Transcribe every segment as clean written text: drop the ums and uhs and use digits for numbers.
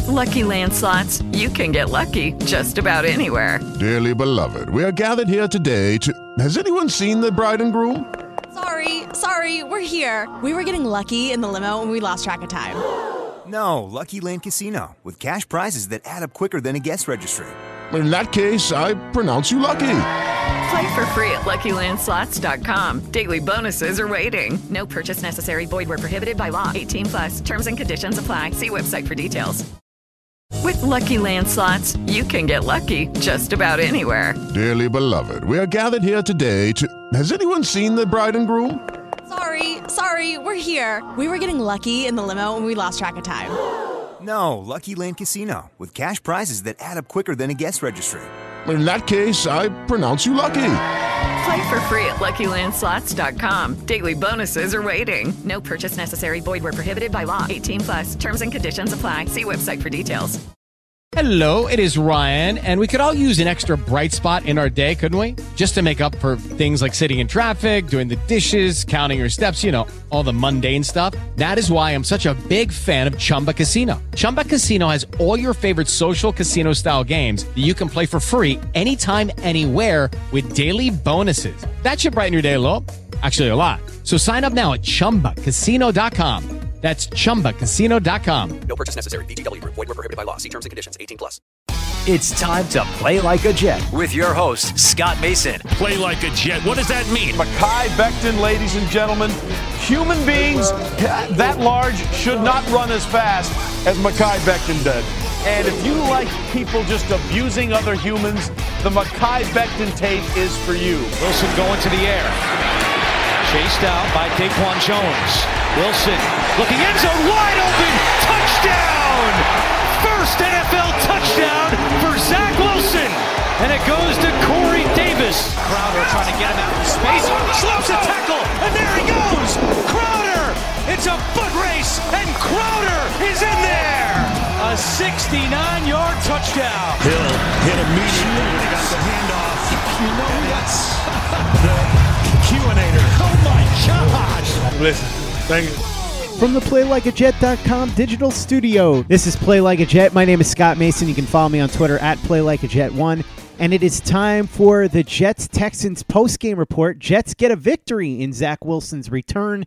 With Lucky Land Slots, you can get lucky just about anywhere. Dearly beloved, we are gathered here today to... Has anyone seen the bride and groom? Sorry, we're here. We were getting lucky in the limo and we lost track of time. No, Lucky Land Casino, with cash prizes that add up quicker than a guest registry. In that case, I pronounce you lucky. Play for free at LuckyLandSlots.com. Daily bonuses are waiting. No purchase necessary. Void where prohibited by law. 18+. Terms and conditions apply. See website for details. With Lucky Land Slots, you can get lucky just about anywhere. Dearly beloved, we are gathered here today to... Has anyone seen the bride and groom? Sorry, we're here. We were getting lucky in the limo and we lost track of time. No, Lucky Land Casino, with cash prizes that add up quicker than a guest registry. In that case, I pronounce you lucky. Play for free at LuckyLandSlots.com. Daily bonuses are waiting. No purchase necessary. Void where prohibited by law. 18+. Terms and conditions apply. See website for details. Hello, it is Ryan, and we could all use an extra bright spot in our day, couldn't we? Just to make up for things like sitting in traffic, doing the dishes, counting your steps, all the mundane stuff. That is why I'm such a big fan of Chumba Casino. Chumba Casino has all your favorite social casino-style games that you can play for free anytime, anywhere with daily bonuses. That should brighten your day a little. Actually, a lot. So sign up now at ChumbaCasino.com. That's ChumbaCasino.com. No purchase necessary. VGW Group. Void where prohibited by law. See terms and conditions. 18+. It's time to play like a Jet with your host, Scott Mason. Play like a Jet. What does that mean? Mekhi Becton, ladies and gentlemen. Human beings that large should not run as fast as Mekhi Becton did. And if you like people just abusing other humans, the Mekhi Becton tape is for you. Wilson going to the air. Chased out by Daquan Jones. Wilson looking end zone, wide open, touchdown! First NFL touchdown for Zach Wilson, and it goes to Corey Davis. Crowder trying to get him out in space, slips a tackle, and there he goes! Crowder! It's a foot race, and Crowder is in there! A 69-yard touchdown. Hill hit immediately when he got the handoff. That's the Q-inator. Oh my gosh! Listen, thank you. From the PlayLikeAJet.com digital studio, this is Play Like a Jet. My name is Scott Mason. You can follow me on Twitter at PlayLikeAJet1. And it is time for the Jets-Texans postgame report. Jets get a victory in Zach Wilson's return,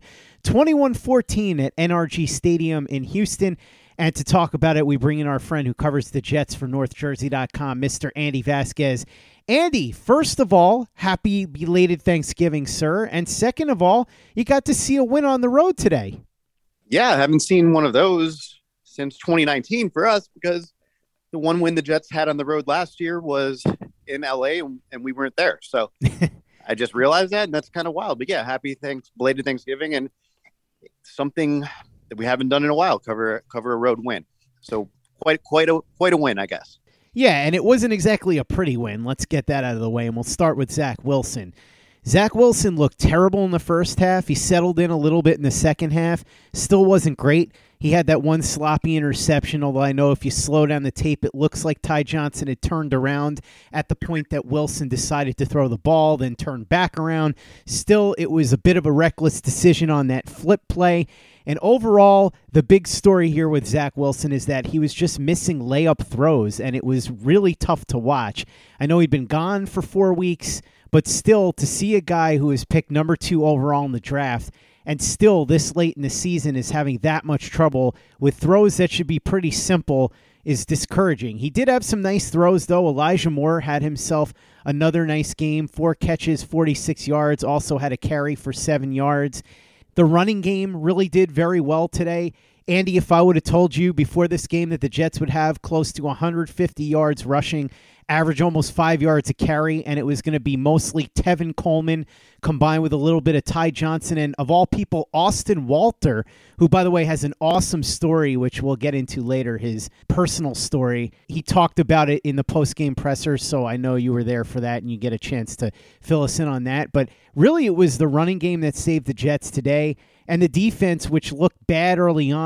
21-14 at NRG Stadium in Houston. And to talk about it, we bring in our friend who covers the Jets for NorthJersey.com, Mr. Andy Vasquez. Andy, first of all, happy belated Thanksgiving, sir. And second of all, you got to see a win on the road today. Yeah, I haven't seen one of those since 2019 for us because the one win the Jets had on the road last year was in LA and we weren't there. So I just realized that, and that's kind of wild. But yeah, belated Thanksgiving, and something that we haven't done in a while, cover a road win. So quite a win, I guess. Yeah, and it wasn't exactly a pretty win. Let's get that out of the way, and we'll start with Zach Wilson. Zach Wilson looked terrible in the first half. He settled in a little bit in the second half. Still wasn't great. He had that one sloppy interception, although I know if you slow down the tape, it looks like Ty Johnson had turned around at the point that Wilson decided to throw the ball, then turned back around. Still, it was a bit of a reckless decision on that flip play. And overall, the big story here with Zach Wilson is that he was just missing layup throws, and it was really tough to watch. I know he'd been gone for 4 weeks, but still, to see a guy who was picked number 2 overall in the draft and still this late in the season is having that much trouble with throws that should be pretty simple is discouraging. He did have some nice throws, though. Elijah Moore had himself another nice game, 4 catches, 46 yards, also had a carry for 7 yards. The running game really did very well today. Andy, if I would have told you before this game that the Jets would have close to 150 yards rushing, average almost 5 yards a carry, and it was going to be mostly Tevin Coleman combined with a little bit of Ty Johnson and, of all people, Austin Walter, who, by the way, has an awesome story, which we'll get into later, his personal story. He talked about it in the post-game presser, so I know you were there for that, and you get a chance to fill us in on that. But really, it was the running game that saved the Jets today, and the defense, which looked bad early on,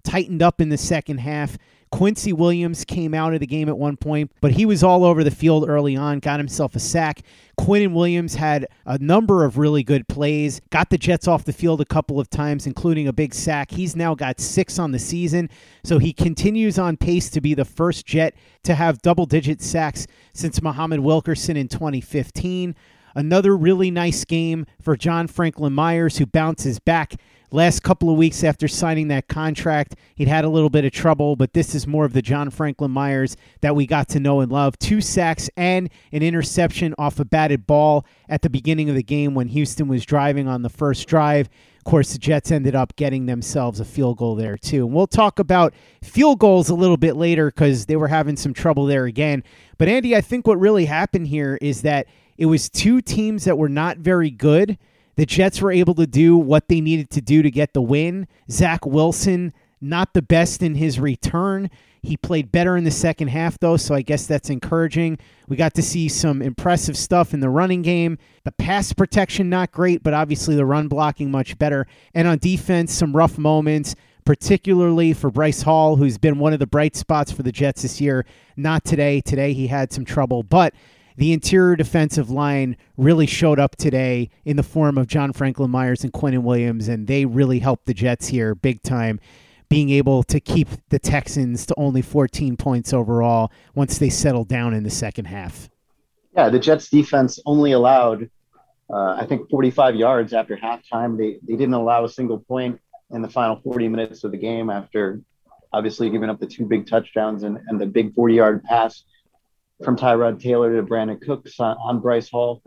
tightened up in the second half. Quincy Williams came out of the game at one point, but he was all over the field early on, got himself a sack. Quinnen Williams had a number of really good plays, got the Jets off the field a couple of times, including a big sack. He's now got 6 on the season, so he continues on pace to be the first Jet to have double-digit sacks since Muhammad Wilkerson in 2015. Another really nice game for John Franklin Myers, who bounces back. Last couple of weeks after signing that contract, he'd had a little bit of trouble, but this is more of the John Franklin Myers that we got to know and love. 2 sacks and an interception off a batted ball at the beginning of the game when Houston was driving on the first drive. Of course, the Jets ended up getting themselves a field goal there, too. And we'll talk about field goals a little bit later because they were having some trouble there again. But, Andy, I think what really happened here is that it was 2 teams that were not very good. The Jets were able to do what they needed to do to get the win. Zach Wilson, not the best in his return. He played better in the second half, though, so I guess that's encouraging. We got to see some impressive stuff in the running game. The pass protection, not great, but obviously the run blocking much better. And on defense, some rough moments, particularly for Bryce Hall, who's been one of the bright spots for the Jets this year. Not today. Today he had some trouble, but the interior defensive line really showed up today in the form of John Franklin Myers and Quinnen Williams, and they really helped the Jets here big time, being able to keep the Texans to only 14 points overall once they settled down in the second half. Yeah, the Jets defense only allowed, I think, 45 yards after halftime. They didn't allow a single point in the final 40 minutes of the game after obviously giving up the 2 big touchdowns and the big 40-yard pass from Tyrod Taylor to Brandon Cooks on Bryce Hall.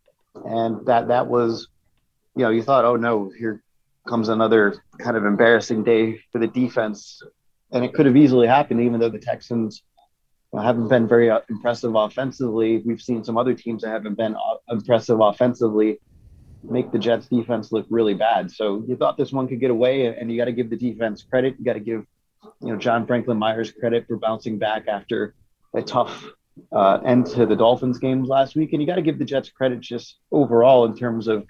And that was, you thought, oh no, here comes another kind of embarrassing day for the defense. And it could have easily happened, even though the Texans haven't been very impressive offensively. We've seen some other teams that haven't been impressive offensively make the Jets defense look really bad. So you thought this one could get away, and you got to give the defense credit. You got to give, John Franklin Myers credit for bouncing back after a tough end to the Dolphins games last week. And you got to give the Jets credit just overall in terms of,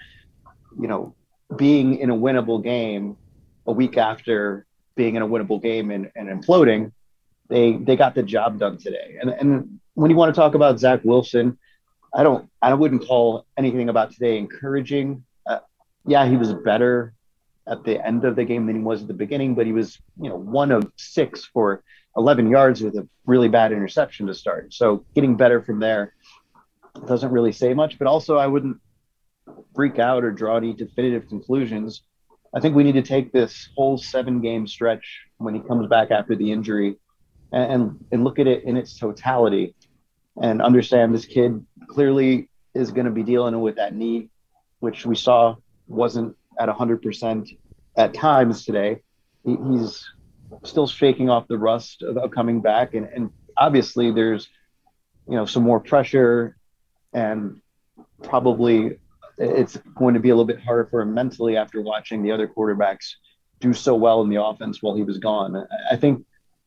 being in a winnable game a week after being in a winnable game and imploding. They got the job done today. And when you want to talk about Zach Wilson, I wouldn't call anything about today encouraging. Yeah, he was better at the end of the game than he was at the beginning, but he was, 1 of 6 for 11 yards with a really bad interception to start. So getting better from there doesn't really say much, but also I wouldn't freak out or draw any definitive conclusions. I think we need to take this whole 7-game stretch when he comes back after the injury and look at it in its totality and understand this kid clearly is going to be dealing with that knee, which we saw wasn't at 100% at times today. He's still shaking off the rust of coming back. And obviously there's, some more pressure, and probably it's going to be a little bit harder for him mentally after watching the other quarterbacks do so well in the offense while he was gone. I think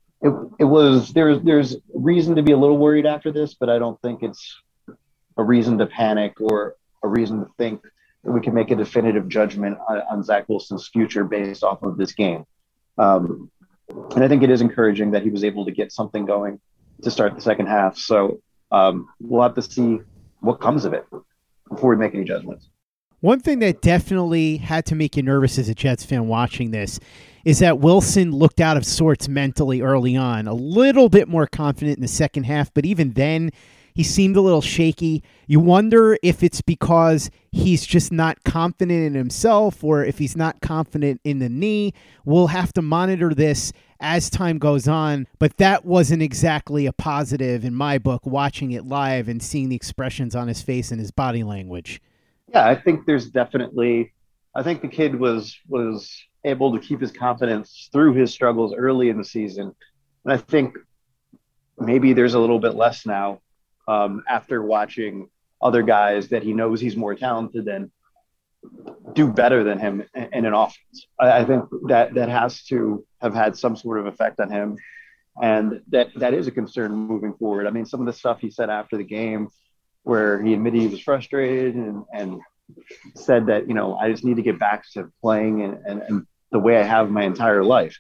there's reason to be a little worried after this, but I don't think it's a reason to panic or a reason to think that we can make a definitive judgment on Zach Wilson's future based off of this game. And I think it is encouraging that he was able to get something going to start the second half. So we'll have to see what comes of it before we make any judgments. One thing that definitely had to make you nervous as a Jets fan watching this is that Wilson looked out of sorts mentally early on, a little bit more confident in the second half, but even then he seemed a little shaky. You wonder if it's because he's just not confident in himself or if he's not confident in the knee. We'll have to monitor this as time goes on, but that wasn't exactly a positive in my book, watching it live and seeing the expressions on his face and his body language. Yeah, I think there's definitely, I think the kid was able to keep his confidence through his struggles early in the season. And I think maybe there's a little bit less now after watching other guys that he knows he's more talented than do better than him in an offense. I think that has to have had some sort of effect on him. And that is a concern moving forward. I mean, some of the stuff he said after the game where he admitted he was frustrated and said that, I just need to get back to playing and the way I have my entire life.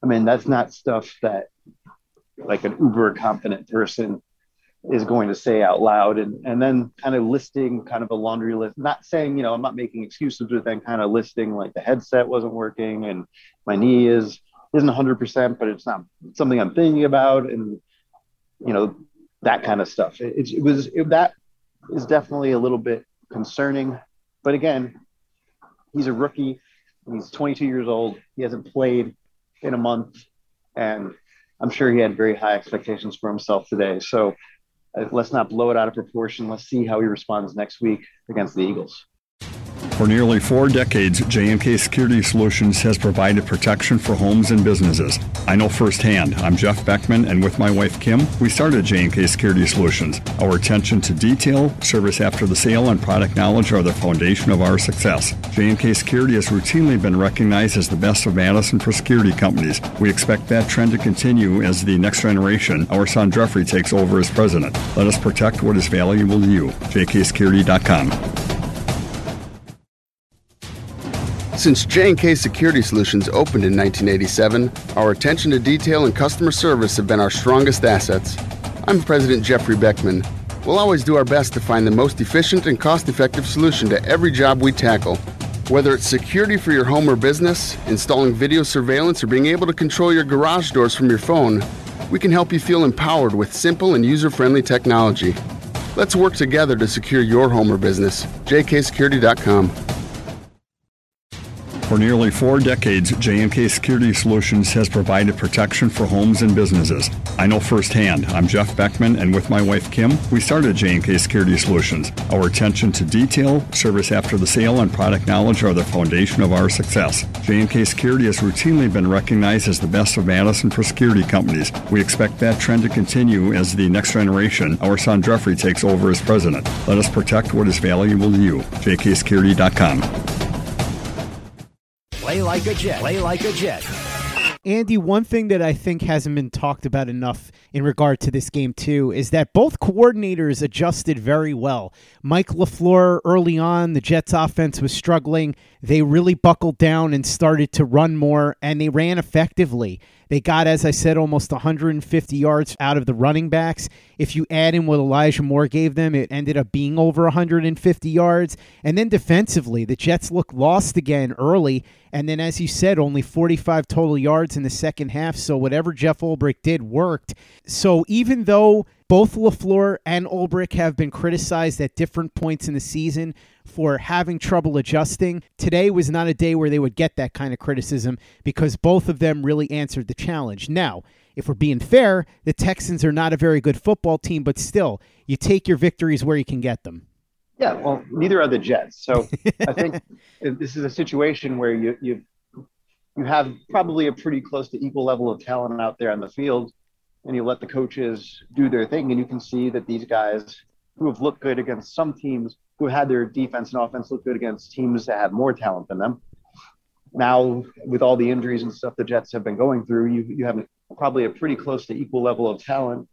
I mean, that's not stuff that like an uber confident person is going to say out loud, and then kind of listing kind of a laundry list, not saying, I'm not making excuses, but then kind of listing like the headset wasn't working and my knee isn't 100%, but it's not something I'm thinking about. And, that kind of stuff. That is definitely a little bit concerning, but again, he's a rookie. He's 22 years old. He hasn't played in a month, and I'm sure he had very high expectations for himself today. So let's not blow it out of proportion. Let's see how he responds next week against the Eagles. For nearly 4 decades, J&K Security Solutions has provided protection for homes and businesses. I know firsthand. I'm Jeff Beckman, and with my wife Kim, we started J&K Security Solutions. Our attention to detail, service after the sale, and product knowledge are the foundation of our success. J&K Security has routinely been recognized as the best of Madison for security companies. We expect that trend to continue as the next generation, our son Jeffrey, takes over as president. Let us protect what is valuable to you. jksecurity.com. Since J&K Security Solutions opened in 1987, our attention to detail and customer service have been our strongest assets. I'm President Jeffrey Beckman. We'll always do our best to find the most efficient and cost-effective solution to every job we tackle. Whether it's security for your home or business, installing video surveillance, or being able to control your garage doors from your phone, we can help you feel empowered with simple and user-friendly technology. Let's work together to secure your home or business. jksecurity.com. For nearly 4 decades, J&K Security Solutions has provided protection for homes and businesses. I know firsthand. I'm Jeff Beckman, and with my wife Kim, we started J&K Security Solutions. Our attention to detail, service after the sale, and product knowledge are the foundation of our success. J&K Security has routinely been recognized as the best of Madison for security companies. We expect that trend to continue as the next generation, our son Jeffrey, takes over as president. Let us protect what is valuable to you. jksecurity.com. Play like a Jet. Play like a Jet. Andy, one thing that I think hasn't been talked about enough in regard to this game, too, is that both coordinators adjusted very well. Mike LaFleur, early on, the Jets' offense was struggling. They really buckled down and started to run more, and they ran effectively. They got, as I said, almost 150 yards out of the running backs. If you add in what Elijah Moore gave them, it ended up being over 150 yards. And then defensively, the Jets looked lost again early. And then, as you said, only 45 total yards in the second half. So whatever Jeff Ulbrich did worked. So even though both LaFleur and Ulbrich have been criticized at different points in the season for having trouble adjusting, today was not a day where they would get that kind of criticism because both of them really answered the challenge. Now, if we're being fair, the Texans are not a very good football team, but still, you take your victories where you can get them. Yeah, well, neither are the Jets. So I think this is a situation where you have probably a pretty close to equal level of talent out there on the field, and you let the coaches do their thing, and you can see that these guys who have looked good against some teams who had their defense and offense look good against teams that have more talent than them. Now, with all the injuries and stuff the Jets have been going through, you have probably a pretty close to equal level of talent,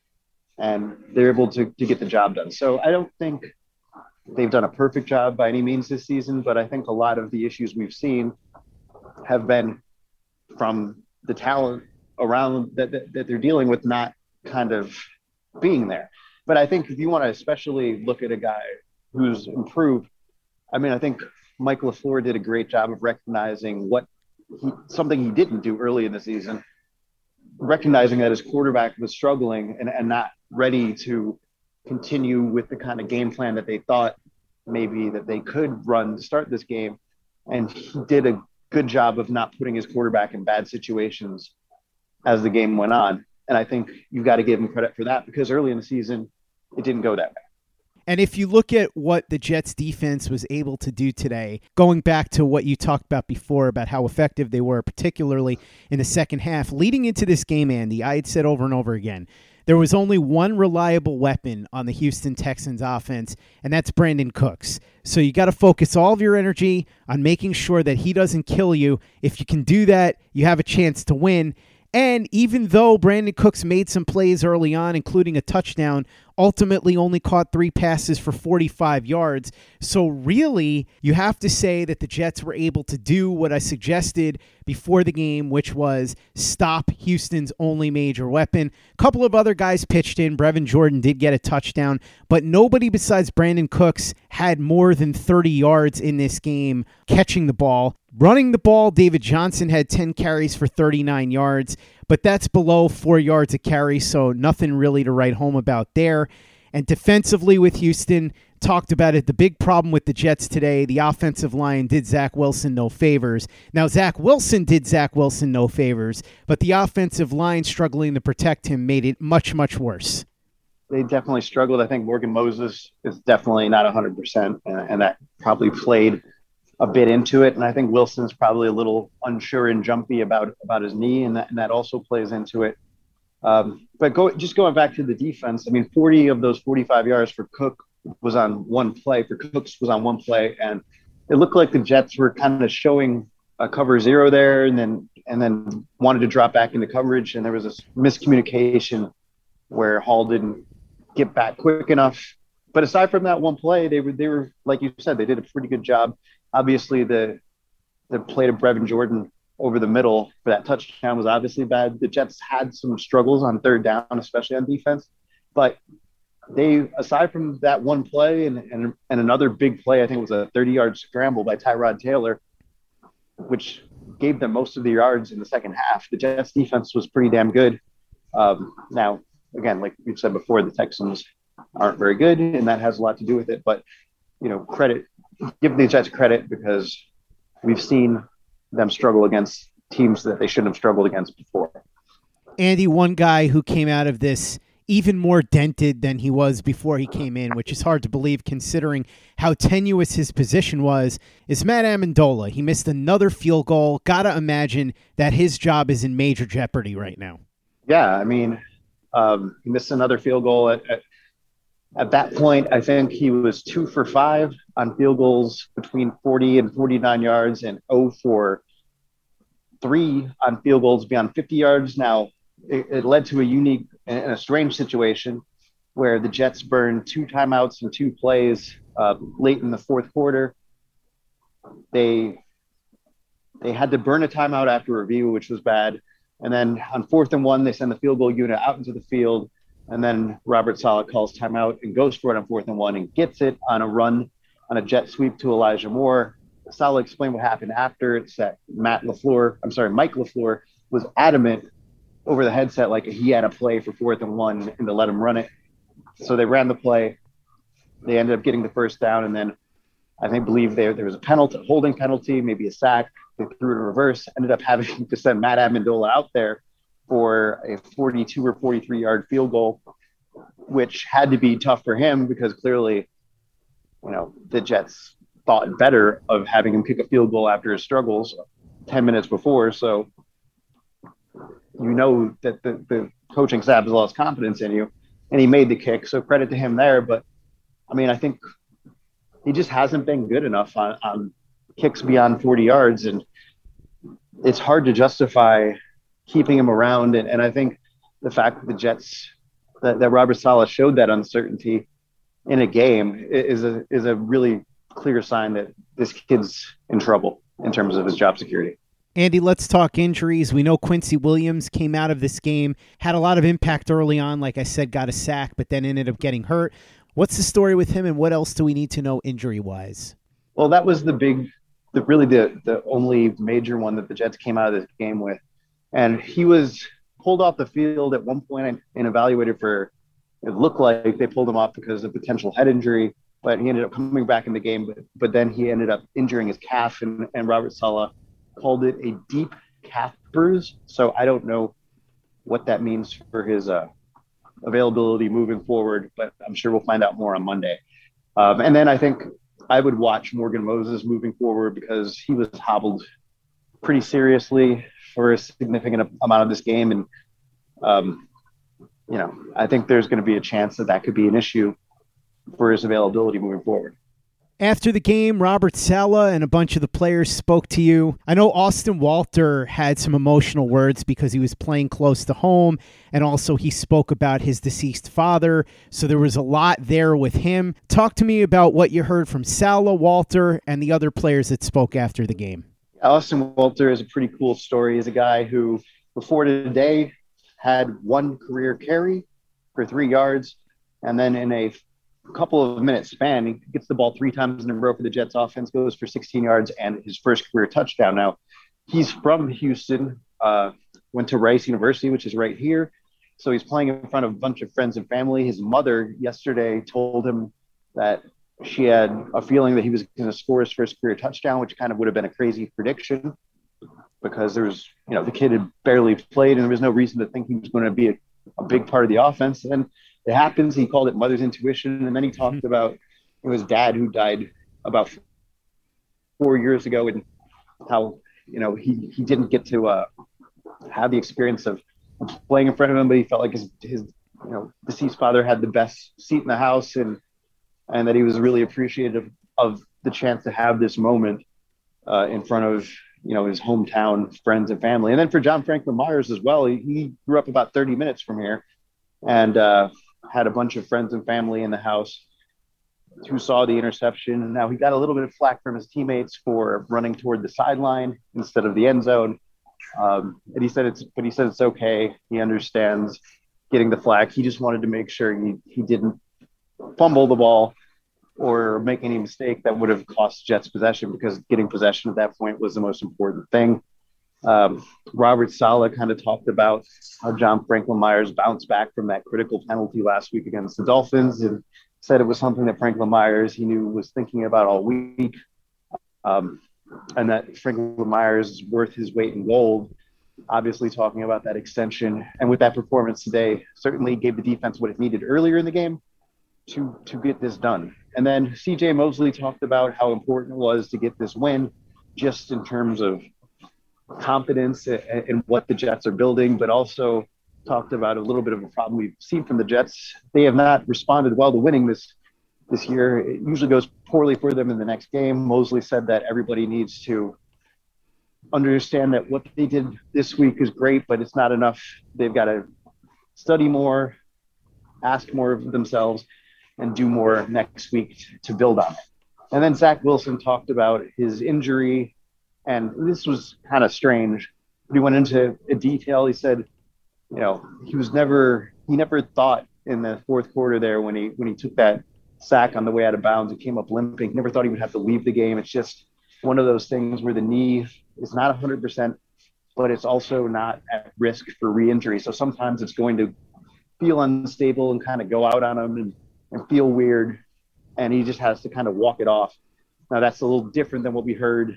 and they're able to get the job done. So I don't think they've done a perfect job by any means this season, but I think a lot of the issues we've seen have been from the talent around that they're dealing with not kind of being there. But I think if you want to especially look at a guy who's improved, I mean, I think Mike LaFleur did a great job of recognizing something he didn't do early in the season, recognizing that his quarterback was struggling and not ready to continue with the kind of game plan that they thought maybe that they could run to start this game. And he did a good job of not putting his quarterback in bad situations as the game went on. And I think you've got to give him credit for that because early in the season, it didn't go that way. And if you look at what the Jets defense was able to do today, going back to what you talked about before about how effective they were, particularly in the second half, leading into this game, Andy, I had said over and over again, there was only one reliable weapon on the Houston Texans offense, and that's Brandon Cooks. So you got to focus all of your energy on making sure that he doesn't kill you. If you can do that, you have a chance to win. And even though Brandon Cooks made some plays early on, including a touchdown, ultimately only caught 3 passes for 45 yards. So really, you have to say that the Jets were able to do what I suggested before the game, which was stop Houston's only major weapon. A couple of other guys pitched in. Brevin Jordan did get a touchdown, but nobody besides Brandon Cooks had more than 30 yards in this game catching the ball. Running the ball, David Johnson had 10 carries for 39 yards, but that's below 4 yards a carry, so nothing really to write home about there. And defensively with Houston, talked about it, the big problem with the Jets today, the offensive line did Zach Wilson no favors. Now, Zach Wilson did Zach Wilson no favors, but the offensive line struggling to protect him made it much, much worse. They definitely struggled. I think Morgan Moses is definitely not 100%, and that probably played a bit into it. And I think Wilson's probably a little unsure and jumpy about his knee, and that also plays into it. But going back to the defense, I mean, 40 of those 45 yards for Cook was on one play. For Cooks was on one play, and it looked like the Jets were kind of showing a cover zero there, and then wanted to drop back into coverage, and there was this miscommunication where Hall didn't get back quick enough. But aside from that one play, they were like you said, they did a pretty good job. Obviously, the play to Brevin Jordan over the middle for that touchdown was obviously bad. The Jets had some struggles on third down, especially on defense. But they, aside from that one play and another big play, I think it was a 30-yard scramble by Tyrod Taylor, which gave them most of the yards in the second half. The Jets defense was pretty damn good. Now, again, like we've said before, the Texans aren't very good, and that has a lot to do with it. But, give the Jets credit because we've seen them struggle against teams that they shouldn't have struggled against before. Andy, one guy who came out of this even more dented than he was before he came in, which is hard to believe considering how tenuous his position was, is Matt Amendola. He missed another field goal. Gotta imagine that his job is in major jeopardy right now. Yeah, I mean, he missed another field goal. At that point, I think he was 2 for 5 on field goals between 40 and 49 yards and 0 for 3 on field goals beyond 50 yards. Now, it led to a unique and a strange situation where the Jets burned 2 timeouts and 2 plays late in the fourth quarter. They had to burn a timeout after review, which was bad. And then on 4th and 1, they send the field goal unit out into the field. And then Robert Saleh calls timeout and goes for it on 4th and 1 and gets it on a run on a jet sweep to Elijah Moore. Saleh explained what happened after. It's that Mike LaFleur was adamant over the headset like he had a play for 4th and 1 and to let him run it. So they ran the play. They ended up getting the first down, and then I believe there was a penalty, holding penalty, maybe a sack. They threw it in reverse, ended up having to send Matt Amendola out there for a 42 or 43-yard field goal, which had to be tough for him because clearly, the Jets thought better of having him kick a field goal after his struggles 10 minutes before. So that the coaching staff has lost confidence in you, and he made the kick. So credit to him there. But, I think he just hasn't been good enough on kicks beyond 40 yards, and it's hard to justify keeping him around. And I think the fact that the Jets, that Robert Saleh showed that uncertainty in a game is a really clear sign that this kid's in trouble in terms of his job security. Andy, let's talk injuries. We know Quincy Williams came out of this game, had a lot of impact early on, like I said, got a sack, but then ended up getting hurt. What's the story with him, and what else do we need to know injury-wise? Well, that was the only major one that the Jets came out of this game with. And he was pulled off the field at one point and evaluated for, it looked like they pulled him off because of potential head injury, but he ended up coming back in the game. But then he ended up injuring his calf, and Robert Saleh called it a deep calf bruise. So I don't know what that means for his availability moving forward, but I'm sure we'll find out more on Monday. And then I think I would watch Morgan Moses moving forward because he was hobbled pretty seriously for a significant amount of this game. And, I think there's going to be a chance that could be an issue for his availability moving forward. After the game, Robert Saleh and a bunch of the players spoke to you. I know Austin Walter had some emotional words because he was playing close to home, and also he spoke about his deceased father, so there was a lot there with him. Talk to me about what you heard from Saleh, Walter, and the other players that spoke after the game. Austin Walter is a pretty cool story. He's a guy who, before today, had one career carry for 3 yards, and then in a couple of minutes span, he gets the ball 3 times in a row for the Jets offense, goes for 16 yards and his first career touchdown. Now, he's from Houston, went to Rice University, which is right here. So he's playing in front of a bunch of friends and family. His mother yesterday told him that she had a feeling that he was going to score his first career touchdown, which kind of would have been a crazy prediction because there was, the kid had barely played and there was no reason to think he was going to be a big part of the offense. And it happens. He called it mother's intuition. And then he talked about his dad who died about 4 years ago and how, he didn't get to have the experience of playing in front of him, but he felt like his deceased father had the best seat in the house and that he was really appreciative of the chance to have this moment in front of, his hometown friends and family. And then for John Franklin Myers as well, he grew up about 30 minutes from here and had a bunch of friends and family in the house who saw the interception. And now he got a little bit of flack from his teammates for running toward the sideline instead of the end zone. And he said it's okay. He understands getting the flack. He just wanted to make sure he didn't fumble the ball or make any mistake that would have cost Jets possession, because getting possession at that point was the most important thing. Robert Saleh kind of talked about how John Franklin Myers bounced back from that critical penalty last week against the Dolphins and said it was something that Franklin Myers, he knew, was thinking about all week. And that Franklin Myers is worth his weight in gold, obviously talking about that extension. And with that performance today, certainly gave the defense what it needed earlier in the game to get this done. And then CJ Mosley talked about how important it was to get this win, just in terms of confidence in what the Jets are building, but also talked about a little bit of a problem we've seen from the Jets. They have not responded well to winning this year. It usually goes poorly for them in the next game. Mosley said that everybody needs to understand that what they did this week is great, but it's not enough. They've got to study more, ask more of themselves, and do more next week to build on it. And then Zach Wilson talked about his injury, and this was kind of strange. He went into detail. He said, he never thought in the fourth quarter there when he took that sack on the way out of bounds and came up limping, never thought he would have to leave the game. It's just one of those things where the knee is not 100%, but it's also not at risk for re-injury. So sometimes it's going to feel unstable and kind of go out on him and feel weird, and he just has to kind of walk it off. Now, that's a little different than what we heard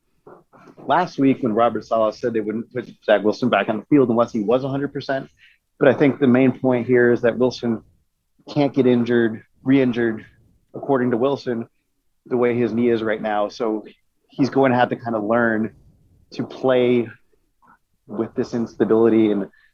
last week when Robert Saleh said they wouldn't put Zach Wilson back on the field unless he was 100%. But I think the main point here is that Wilson can't get re-injured, according to Wilson, the way his knee is right now. So he's going to have to kind of learn to play with this instability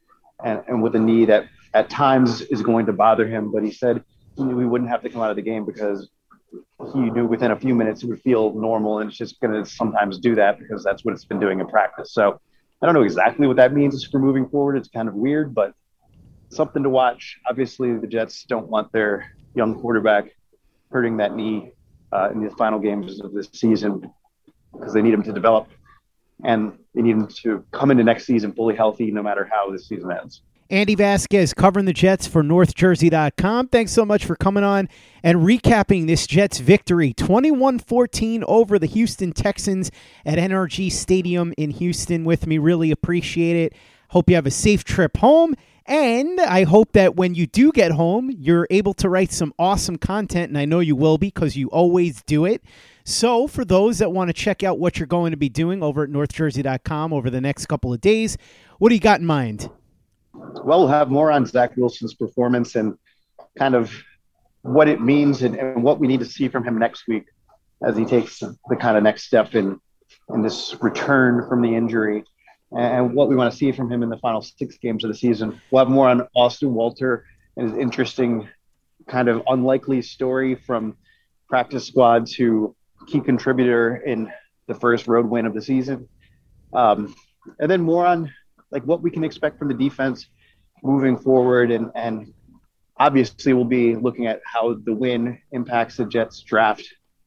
and with a knee that at times is going to bother him. But he said he knew he wouldn't have to come out of the game because he knew within a few minutes it would feel normal, and it's just going to sometimes do that because that's what it's been doing in practice. So I don't know exactly what that means for moving forward. It's kind of weird, but something to watch. Obviously, the Jets don't want their young quarterback hurting that knee in the final games of this season because they need him to develop, and they need him to come into next season fully healthy no matter how this season ends. Andy Vasquez covering the Jets for NorthJersey.com. Thanks so much for coming on and recapping this Jets victory, 21-14 over the Houston Texans at NRG Stadium in Houston with me. Really appreciate it. Hope you have a safe trip home, and I hope that when you do get home, you're able to write some awesome content, and I know you will be because you always do it. So for those that want to check out what you're going to be doing over at NorthJersey.com over the next couple of days, what do you got in mind? Well, we'll have more on Zach Wilson's performance and kind of what it means and what we need to see from him next week as he takes the kind of next step in this return from the injury, and what we want to see from him in the final 6 games of the season. We'll have more on Austin Walter and his interesting kind of unlikely story from practice squad to key contributor in the first road win of the season. And then more on like what we can expect from the defense moving forward. And obviously we'll be looking at how the win impacts the Jets draft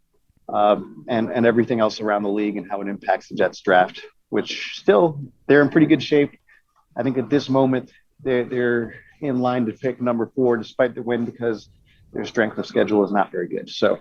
and everything else around the league and how it impacts the Jets draft, which still they're in pretty good shape. I think at this moment they're in line to pick number 4 despite the win because their strength of schedule is not very good. So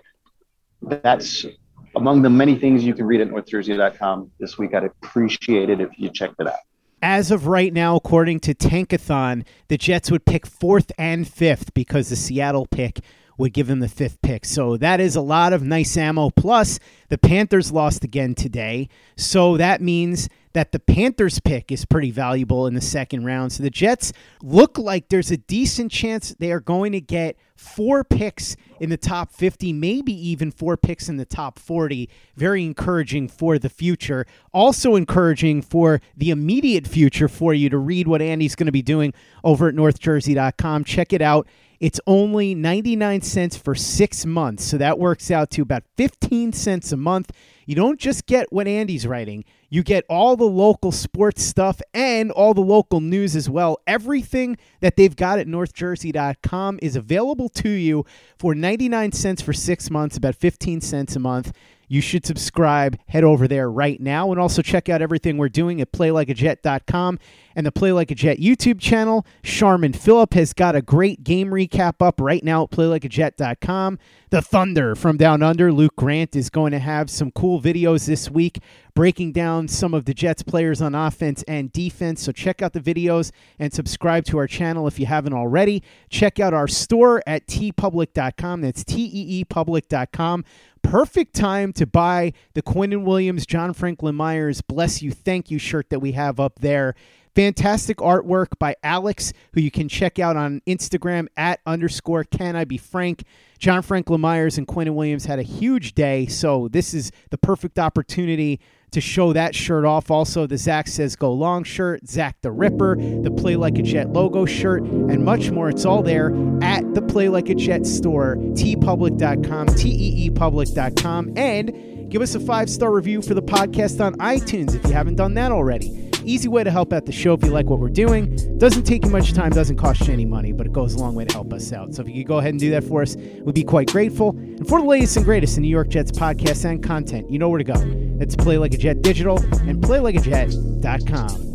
that's among the many things you can read at NorthJersey.com this week. I'd appreciate it if you checked it out. As of right now, according to Tankathon, the Jets would pick 4th and 5th because the Seattle pick would give them the 5th pick. So that is a lot of nice ammo. Plus, the Panthers lost again today. So that means that the Panthers pick is pretty valuable in the second round. So the Jets look like there's a decent chance they are going to get 4 picks in the top 50, maybe even 4 picks in the top 40. Very encouraging for the future. Also encouraging for the immediate future for you to read what Andy's going to be doing over at NorthJersey.com. Check it out. It's only 99 cents for 6 months, so that works out to about 15 cents a month. You don't just get what Andy's writing. You get all the local sports stuff and all the local news as well. Everything that they've got at NorthJersey.com is available to you for 99 cents for 6 months, about 15 cents a month. You should subscribe. Head over there right now. And also check out everything we're doing at PlayLikeAJet.com and the Play Like a Jet YouTube channel. Charmin Phillip has got a great game recap up right now at PlayLikeAJet.com. The Thunder from Down Under, Luke Grant, is going to have some cool videos this week breaking down some of the Jets players on offense and defense. So check out the videos and subscribe to our channel if you haven't already. Check out our store at teepublic.com. That's teepublic.com. Perfect time to buy the Quinnen Williams, John Franklin Myers Bless You, Thank You shirt that we have up there. Fantastic artwork by Alex, who you can check out on Instagram at _CanIBeFrank. John Franklin Myers and Quinnen Williams had a huge day, so this is the perfect opportunity to show that shirt off. Also, the Zach Says Go Long shirt, Zach the Ripper, the Play Like a Jet logo shirt, and much more. It's all there at the Play Like a Jet store, teepublic.com, teepublic.com, and give us a 5-star review for the podcast on iTunes if you haven't done that already. Easy way to help out the show if you like what we're doing. Doesn't take you much time, doesn't cost you any money, but it goes a long way to help us out. So if you could go ahead and do that for us, we'd be quite grateful. And for the latest and greatest in New York Jets podcasts and content, you know where to go. That's Play Like a Jet Digital and PlayLikeAJet.com.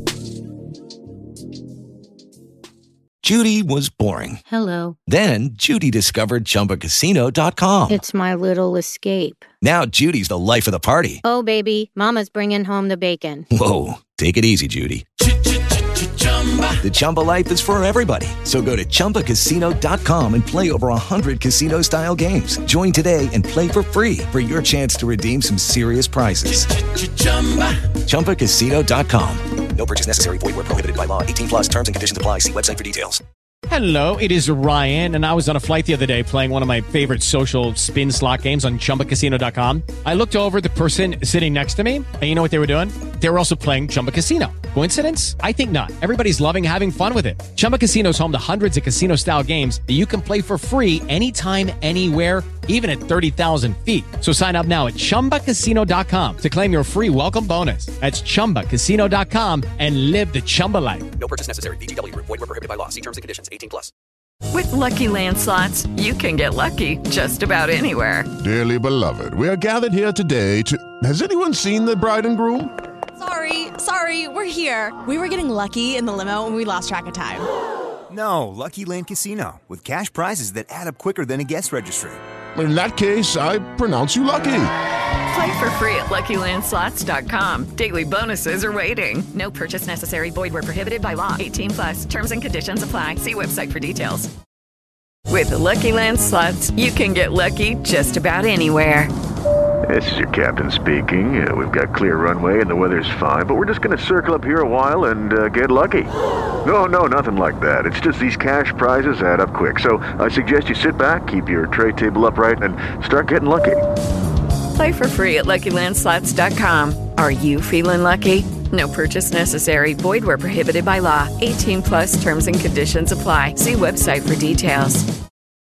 Judy was boring. Hello. Then Judy discovered ChumbaCasino.com. It's my little escape. Now Judy's the life of the party. Oh, baby, mama's bringing home the bacon. Whoa, take it easy, Judy. The Chumba life is for everybody. So go to ChumbaCasino.com and play over 100 casino-style games. Join today and play for free for your chance to redeem some serious prizes. ChumbaCasino.com. No purchase necessary. Void where prohibited by law. 18+ terms and conditions apply. See website for details. Hello, it is Ryan, and I was on a flight the other day playing one of my favorite social spin slot games on ChumbaCasino.com. I looked over at the person sitting next to me, and you know what they were doing? They were also playing Chumba Casino. Coincidence? I think not. Everybody's loving having fun with it. Chumba Casino is home to hundreds of casino-style games that you can play for free anytime, anywhere, even at 30,000 feet. So sign up now at ChumbaCasino.com to claim your free welcome bonus. That's ChumbaCasino.com and live the Chumba life. No purchase necessary. VGW. Void where prohibited by law. See terms and conditions. 18+. With Lucky Land Slots, you can get lucky just about anywhere. Dearly beloved, we are gathered here today to... Has anyone seen the bride and groom? Sorry, we're here. We were getting lucky in the limo and we lost track of time. No, Lucky Land Casino, with cash prizes that add up quicker than a guest registry. In that case, I pronounce you lucky. Play for free at LuckyLandSlots.com. Daily bonuses are waiting. No purchase necessary. Void where prohibited by law. 18+. Terms and conditions apply. See website for details. With the Lucky Land Slots, you can get lucky just about anywhere. This is your captain speaking. We've got clear runway and the weather's fine, but we're just going to circle up here a while and get lucky. No, nothing like that. It's just these cash prizes add up quick. So I suggest you sit back, keep your tray table upright, and start getting lucky. Play for free at LuckyLandSlots.com. Are you feeling lucky? No purchase necessary. Void where prohibited by law. 18+ terms and conditions apply. See website for details.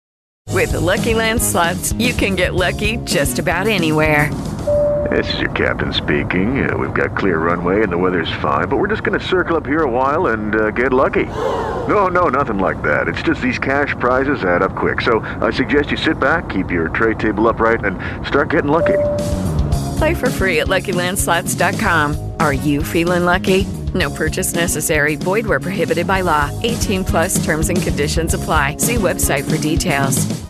With the Lucky Land Slots, you can get lucky just about anywhere. This is your captain speaking. We've got clear runway and the weather's fine, but we're just going to circle up here a while and get lucky. No, nothing like that. It's just these cash prizes add up quick. So I suggest you sit back, keep your tray table upright, and start getting lucky. Play for free at LuckyLandSlots.com. Are you feeling lucky? No purchase necessary. Void where prohibited by law. 18+ terms and conditions apply. See website for details.